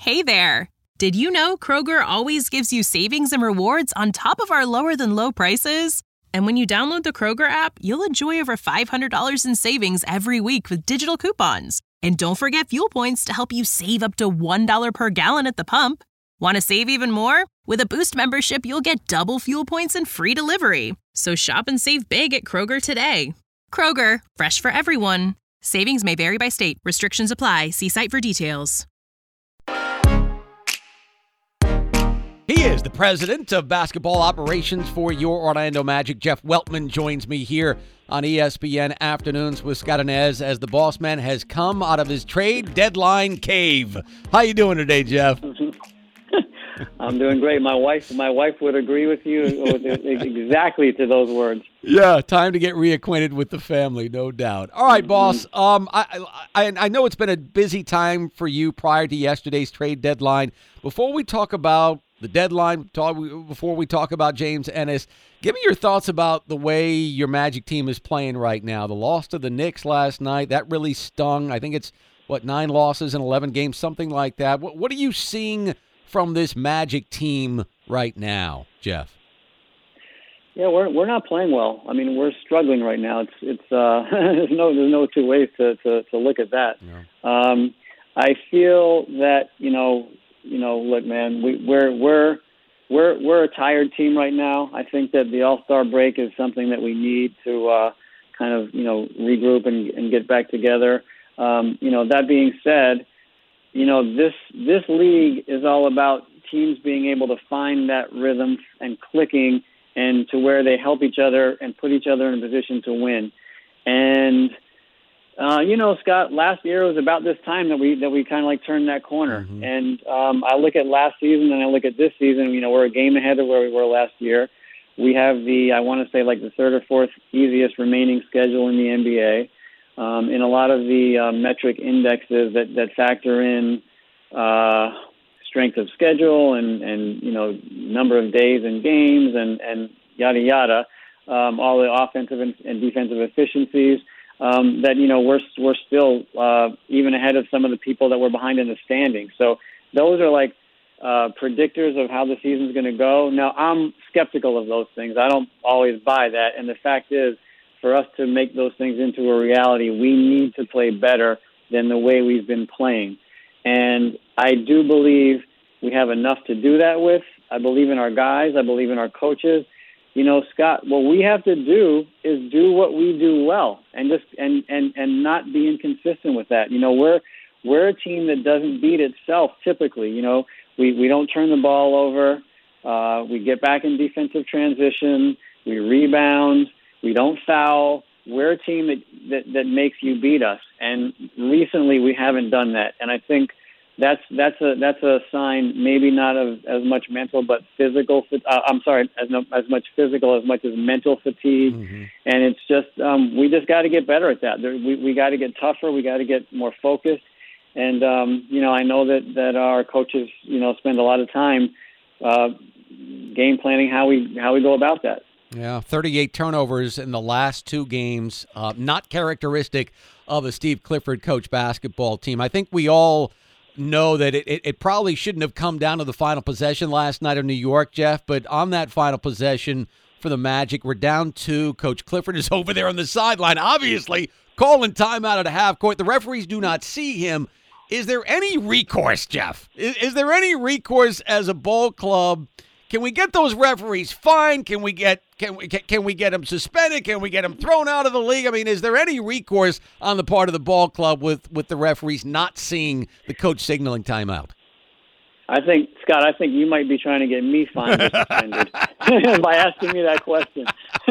Hey there! Did you know Kroger always gives you savings and rewards on top of our lower-than-low prices? And when you download the Kroger app, you'll enjoy over $500 in savings every week with digital coupons. And don't forget fuel points to help you save up to $1 per gallon at the pump. Want to save even more? With a Boost membership, you'll get double fuel points and free delivery. So shop and save big at Kroger today. Kroger, fresh for everyone. Savings may vary by state. Restrictions apply. See site for details. He is the president of basketball operations for your Orlando Magic. Jeff Weltman joins me here on ESPN Afternoons with Scott Inez as the boss man has come out of his trade deadline cave. How you doing today, Jeff? I'm doing great. My wife would agree with you exactly to those words. Yeah, time to get reacquainted with the family, no doubt. All right, boss. I know it's been a busy time for you prior to yesterday's trade deadline. Before we talk about the deadline, before we talk about James Ennis, give me your thoughts about the way your Magic team is playing right now. The loss to the Knicks last night, that really stung. I think it's, 9 losses in 11 games, something like that. What are you seeing from this Magic team right now, Jeff? Yeah, we're not playing well. I mean, we're struggling right now. It's there's no two ways to look at that. Yeah. I feel that look, man, we're a tired team right now. I think that the All-Star break is something that we need to kind of regroup and get back together. That being said, this league is all about teams being able to find that rhythm and clicking, and to where they help each other and put each other in a position to win. And Scott, last year was about this time that we kind of like turned that corner. Mm-hmm. And I look at last season and I look at this season. We're a game ahead of where we were last year. We have the third or fourth easiest remaining schedule in the NBA. In a lot of the metric indexes that factor in strength of schedule and number of days and games and yada yada, all the offensive and defensive efficiencies. We're still even ahead of some of the people that were behind in the standings. So those are like predictors of how the season's going to go. Now, I'm skeptical of those things. I don't always buy that. And the fact is, for us to make those things into a reality, we need to play better than the way we've been playing. And I do believe we have enough to do that with. I believe in our guys. I believe in our coaches. Scott, what we have to do is do what we do well and just and not be inconsistent with that. We're a team that doesn't beat itself typically. We don't turn the ball over. We get back in defensive transition. We rebound. We don't foul. We're a team that makes you beat us. And recently we haven't done that. And I think that's a sign, maybe not of as much mental, but physical. As much physical as much as mental fatigue. Mm-hmm. And it's just we just got to get better at that. We got to get tougher. We got to get more focused. And I know that our coaches spend a lot of time game planning how we go about that. Yeah, 38 turnovers in the last 2 games, not characteristic of a Steve Clifford coach basketball team. I think we all know that it probably shouldn't have come down to the final possession last night in New York, Jeff, but on that final possession for the Magic, we're down 2. Coach Clifford is over there on the sideline, obviously calling timeout at a half court. The referees do not see him. Is there any recourse, Jeff? Is there any recourse as a ball club? Can we get those referees fined? Can we get them suspended? Can we get them thrown out of the league? I mean, is there any recourse on the part of the ball club with the referees not seeing the coach signaling timeout? Scott, I think you might be trying to get me fined or suspended by asking me that question.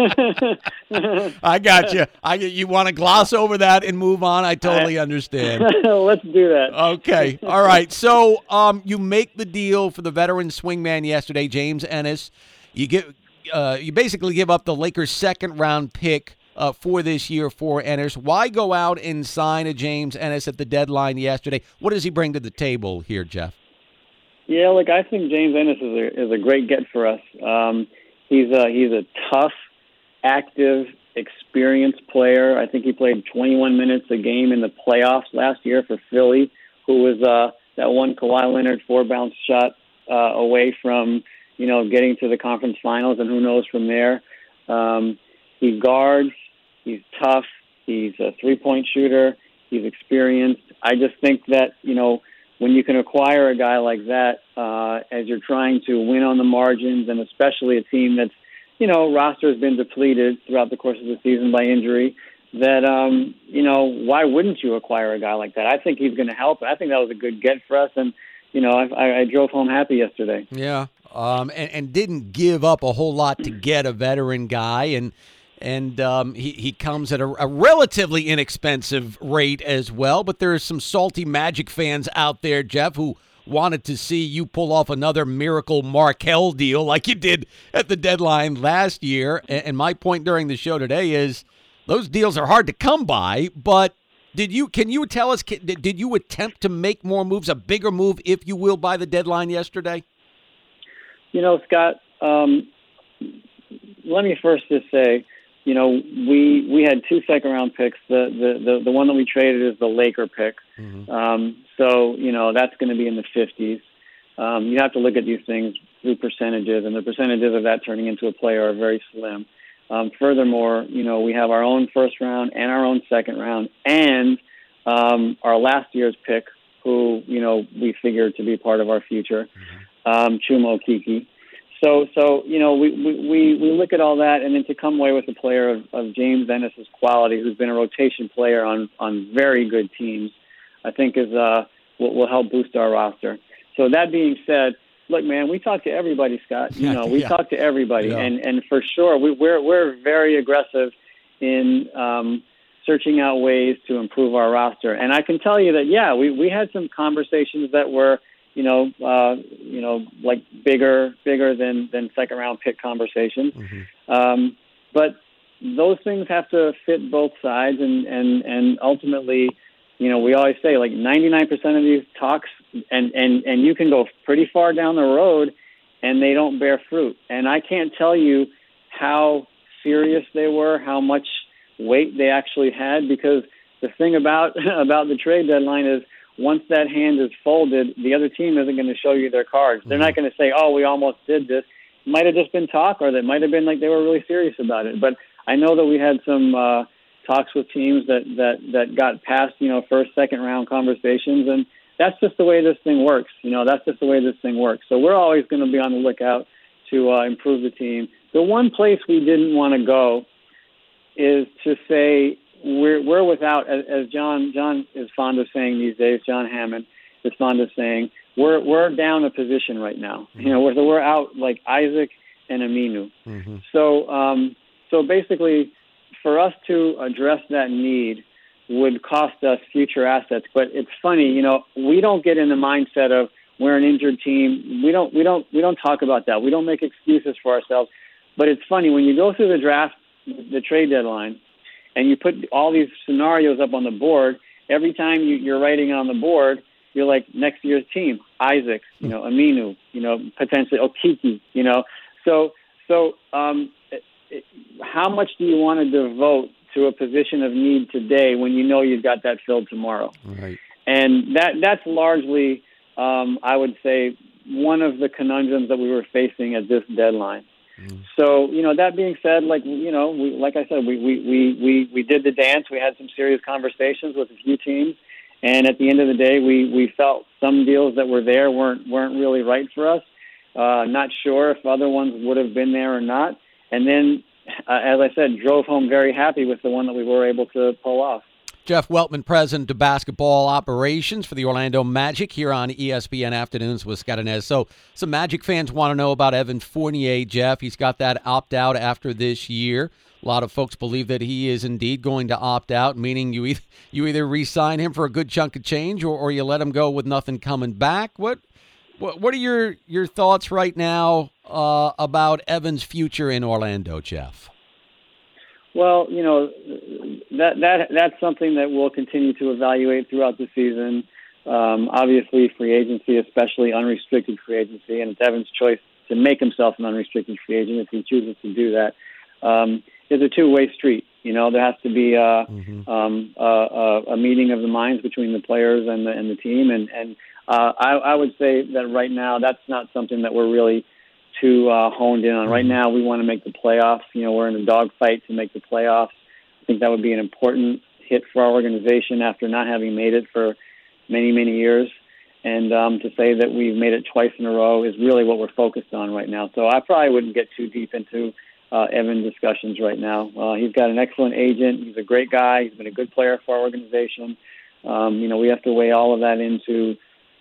I got you. You want to gloss over that and move on? I totally understand. Let's do that. Okay. All right. So you make the deal for the veteran swingman yesterday, James Ennis. You basically give up the Lakers' second-round pick for this year for Ennis. Why go out and sign a James Ennis at the deadline yesterday? What does he bring to the table here, Jeff? Yeah, look, I think James Ennis is a great get for us. He's a tough, active, experienced player. I think he played 21 minutes a game in the playoffs last year for Philly, who was that one Kawhi Leonard 4-bounce shot away from, getting to the conference finals, and who knows from there. He guards. He's tough. He's a three-point shooter. He's experienced. I just think that, when you can acquire a guy like that, as you're trying to win on the margins, and especially a team that's, roster has been depleted throughout the course of the season by injury, that, why wouldn't you acquire a guy like that? I think he's going to help. I think that was a good get for us, and, I drove home happy yesterday. Yeah, and didn't give up a whole lot to get a veteran guy, and he comes at a relatively inexpensive rate as well. But there are some salty Magic fans out there, Jeff, who wanted to see you pull off another miracle Markelle deal like you did at the deadline last year. And my point during the show today is those deals are hard to come by. But can you tell us, did you attempt to make more moves, a bigger move, if you will, by the deadline yesterday? Scott, let me first just say, we had 2 second-round picks. The one that we traded is the Laker pick. Mm-hmm. So that's going to be in the 50s. You have to look at these things through percentages, and the percentages of that turning into a player are very slim. Furthermore, we have our own first round and our own second round, and our last year's pick, who we figured to be part of our future, Chuma Okeke. So we look at all that, and then to come away with a player of James Ennis's quality, who's been a rotation player on very good teams, I think will help boost our roster. So that being said, look, man, we talk to everybody, Scott. We talk to everybody, and for sure we're very aggressive in searching out ways to improve our roster. And I can tell you that we had some conversations that were like bigger than second round pick conversations. Mm-hmm. But those things have to fit both sides, and ultimately, we always say like 99% of these talks, and you can go pretty far down the road and they don't bear fruit. And I can't tell you how serious they were, how much weight they actually had, because the thing about the trade deadline is, once that hand is folded, the other team isn't going to show you their cards. They're not going to say, oh, we almost did this. It might have just been talk, or that might have been like they were really serious about it. But I know that we had some talks with teams that got past, first, second round conversations, and that's just the way this thing works. That's just the way this thing works. So we're always going to be on the lookout to improve the team. The one place we didn't want to go is to say, we're without, as John is fond of saying these days, John Hammond is fond of saying, we're down a position right now. We're out like Isaac and Aminu. Mm-hmm. So basically, for us to address that need would cost us future assets. But it's funny, we don't get in the mindset of we're an injured team. We don't talk about that. We don't make excuses for ourselves. But it's funny when you go through the draft, the trade deadline, and you put all these scenarios up on the board. Every time you're writing on the board, you're like, next year's team, Isaac, Aminu, potentially Okeke, So how much do you want to devote to a position of need today when you know you've got that filled tomorrow? Right. And that's largely, I would say, one of the conundrums that we were facing at this deadline. So, that being said, like I said, we did the dance. We had some serious conversations with a few teams, and at the end of the day, we felt some deals that were there weren't really right for us. Not sure if other ones would have been there or not. And then, as I said, drove home very happy with the one that we were able to pull off. Jeff Weltman, president of basketball operations for the Orlando Magic, here on ESPN Afternoons with Scott Inez. So some Magic fans want to know about Evan Fournier, Jeff. He's got that opt-out after this year. A lot of folks believe that he is indeed going to opt out, meaning you either re-sign him for a good chunk of change or you let him go with nothing coming back. What are your thoughts right now about Evan's future in Orlando, Jeff? Well, that's something that we'll continue to evaluate throughout the season. Obviously, free agency, especially unrestricted free agency, and it's Evan's choice to make himself an unrestricted free agent if he chooses to do that. Is a two-way street. There has to be a meeting of the minds between the players and the team, and I would say that right now that's not something that we're really too honed in on. Right now we want to make the playoffs. We're in a dogfight to make the playoffs. I think that would be an important hit for our organization after not having made it for many, many years. And to say that we've made it twice in a row is really what we're focused on right now. So I probably wouldn't get too deep into Evan discussions right now. He's got an excellent agent. He's a great guy. He's been a good player for our organization. We have to weigh all of that into,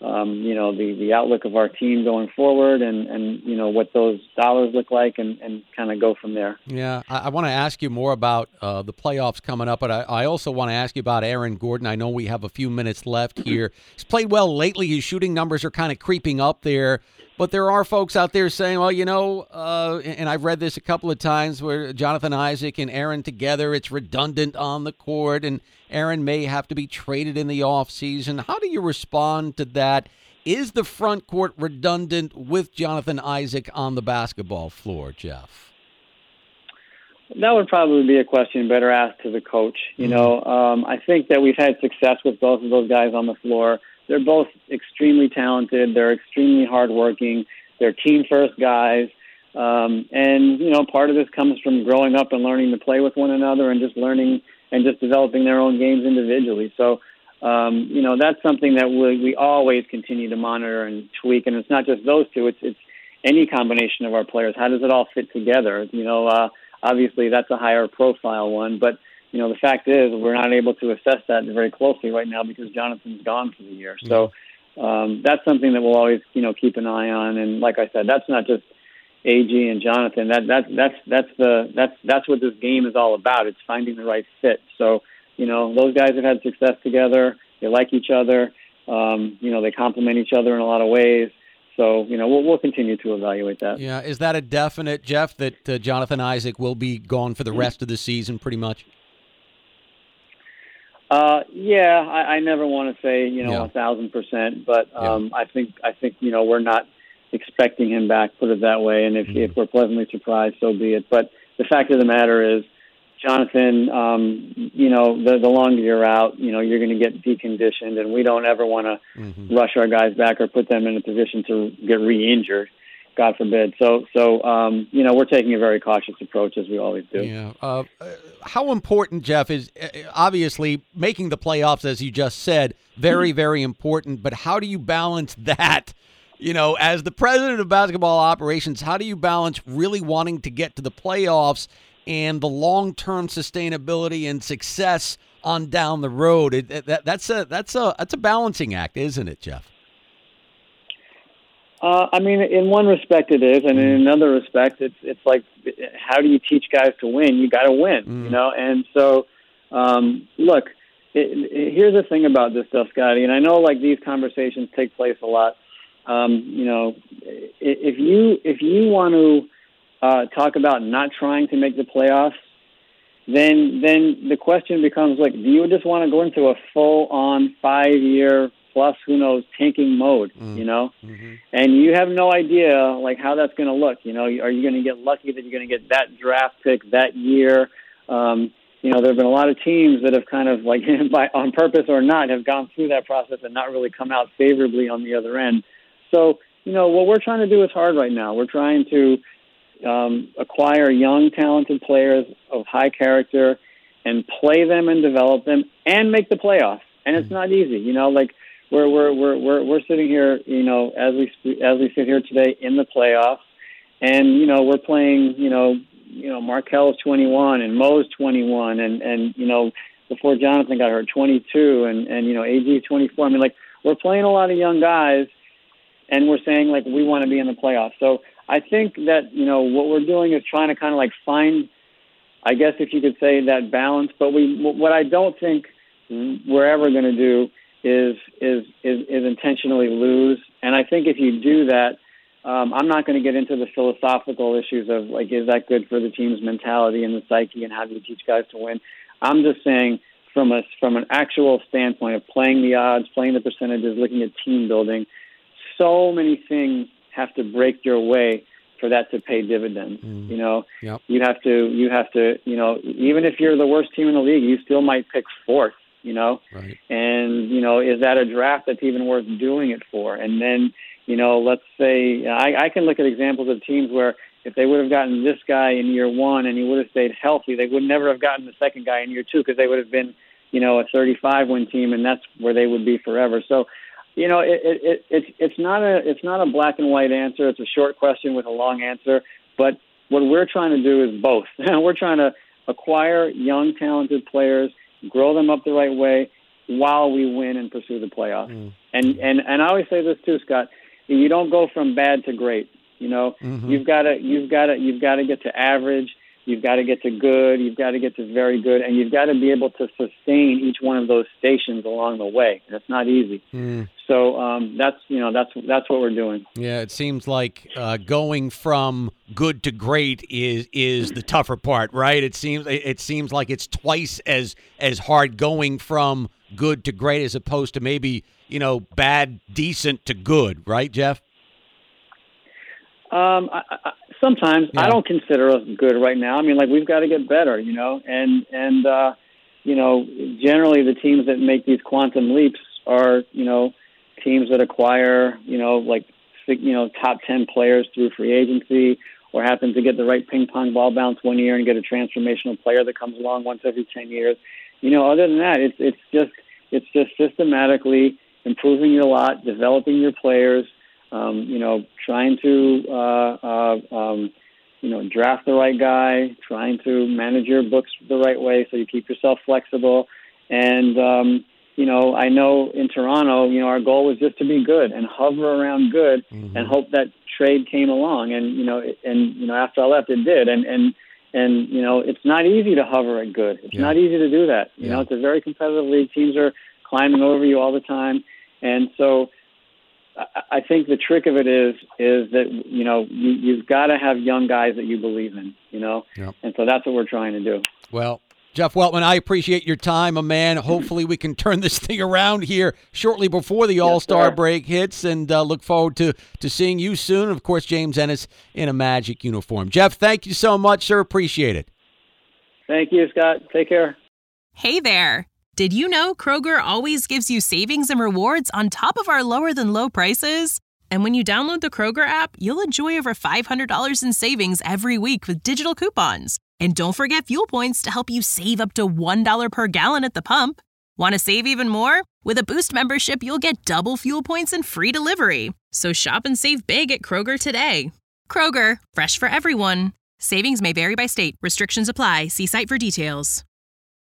the outlook of our team going forward and what those dollars look like and kind of go from there. Yeah, I want to ask you more about the playoffs coming up, but I also want to ask you about Aaron Gordon. I know we have a few minutes left here. He's played well lately. His shooting numbers are kind of creeping up there. But there are folks out there saying, well, and I've read this a couple of times where Jonathan Isaac and Aaron together, it's redundant on the court, and Aaron may have to be traded in the offseason. How do you respond to that? Is the front court redundant with Jonathan Isaac on the basketball floor, Jeff? That would probably be a question better asked to the coach. I think that we've had success with both of those guys on the floor. They're both extremely talented. They're extremely hardworking. They're team-first guys. Part of this comes from growing up and learning to play with one another and just learning and just developing their own games individually. So, that's something that we always continue to monitor and tweak. And it's not just those two. It's any combination of our players. How does it all fit together? Obviously that's a higher profile one, but the fact is we're not able to assess that very closely right now because Jonathan's gone for the year. So that's something that we'll always, keep an eye on. And like I said, that's not just AG and Jonathan. That's what this game is all about. It's finding the right fit. So, those guys have had success together. They like each other. They complement each other in a lot of ways. So, we'll continue to evaluate that. Yeah. Is that a definite, Jeff, that Jonathan Isaac will be gone for the rest of the season pretty much? I never want to say, 1,000%, but I think we're not expecting him back, put it that way. And if we're pleasantly surprised, so be it. But the fact of the matter is, Jonathan, the longer you're out, you're going to get deconditioned, and we don't ever want to rush our guys back or put them in a position to get re-injured, God forbid. So we're taking a very cautious approach, as we always do. Yeah. How important, Jeff, is obviously making the playoffs, as you just said, very, very important. But how do you balance that? As the president of basketball operations, how do you balance really wanting to get to the playoffs and the long-term sustainability and success on down the road? That's a balancing act, isn't it, Jeff? In one respect it is, and in another respect it's like, how do you teach guys to win? You got to win, And so, look, here's the thing about this stuff, Scotty, and I know like these conversations take place a lot. If you want to talk about not trying to make the playoffs, then the question becomes like, do you just want to go into a full-on 5-year plus, who knows, tanking mode, and you have no idea like how that's going to look. Are you going to get lucky that you're going to get that draft pick that year? There have been a lot of teams that have kind of like on purpose or not have gone through that process and not really come out favorably on the other end. So, what we're trying to do is hard right now. We're trying to acquire young, talented players of high character and play them and develop them and make the playoffs. And it's not easy, We're sitting here, as we sit here today in the playoffs, and we're playing, Markel's 21 and Mo's 21, and before Jonathan got hurt, 22, and AG 24. We're playing a lot of young guys, and we're saying like we want to be in the playoffs. So I think that what we're doing is trying to kind of like find, I guess if you could say, that balance. But what I don't think we're ever going to do is intentionally lose. And I think if you do that, I'm not going to get into the philosophical issues of like, is that good for the team's mentality and the psyche, and how do you teach guys to win? I'm just saying from an actual standpoint of playing the odds, playing the percentages, looking at team building, so many things have to break your way for that to pay dividends. Yep. You have to, even if you're the worst team in the league, you still might pick fourth Right. And, is that a draft that's even worth doing it for? And then, let's say I can look at examples of teams where if they would have gotten this guy in year one and he would have stayed healthy, they would never have gotten the second guy in year two because they would have been, a 35-win team, and that's where they would be forever. So, it's not a black and white answer. It's a short question with a long answer. But what we're trying to do is both. We're trying to acquire young, talented players, grow them up the right way while we win and pursue the playoffs. And I always say this too, Scott. You don't go from bad to great. You've got to get to average. You've got to get to good. You've got to get to very good, and you've got to be able to sustain each one of those stations along the way. That's not easy. So that's what we're doing. Yeah, it seems like going from good to great is the tougher part, right? It seems like it's twice as hard going from good to great as opposed to maybe bad, decent to good, right, Jeff? Sometimes I don't consider us good right now. I mean, we've got to get better, and generally the teams that make these quantum leaps are, teams that acquire, top 10 players through free agency, or happen to get the right ping pong ball bounce one year and get a transformational player that comes along once every 10 years. Other than that, it's just systematically improving your lot, developing your players, trying to, draft the right guy, trying to manage your books the right way so you keep yourself flexible. And, I know in Toronto, our goal was just to be good and hover around good and hope that trade came along. And after I left, it did. And it's not easy to hover at good. It's not easy to do that. It's a very competitive league. Teams are climbing over you all the time. And so, I think the trick of it is that, you've got to have young guys that you believe in, and so that's what we're trying to do. Well, Jeff Weltman, I appreciate your time, my man. Hopefully we can turn this thing around here shortly before the All-Star break hits, and look forward to seeing you soon. And, of course, James Ennis in a Magic uniform. Jeff, thank you so much, sir. Appreciate it. Thank you, Scott. Take care. Hey there. Did you know Kroger always gives you savings and rewards on top of our lower-than-low prices? And when you download the Kroger app, you'll enjoy over $500 in savings every week with digital coupons. And don't forget fuel points to help you save up to $1 per gallon at the pump. Want to save even more? With a Boost membership, you'll get double fuel points and free delivery. So shop and save big at Kroger today. Kroger, fresh for everyone. Savings may vary by state. Restrictions apply. See site for details.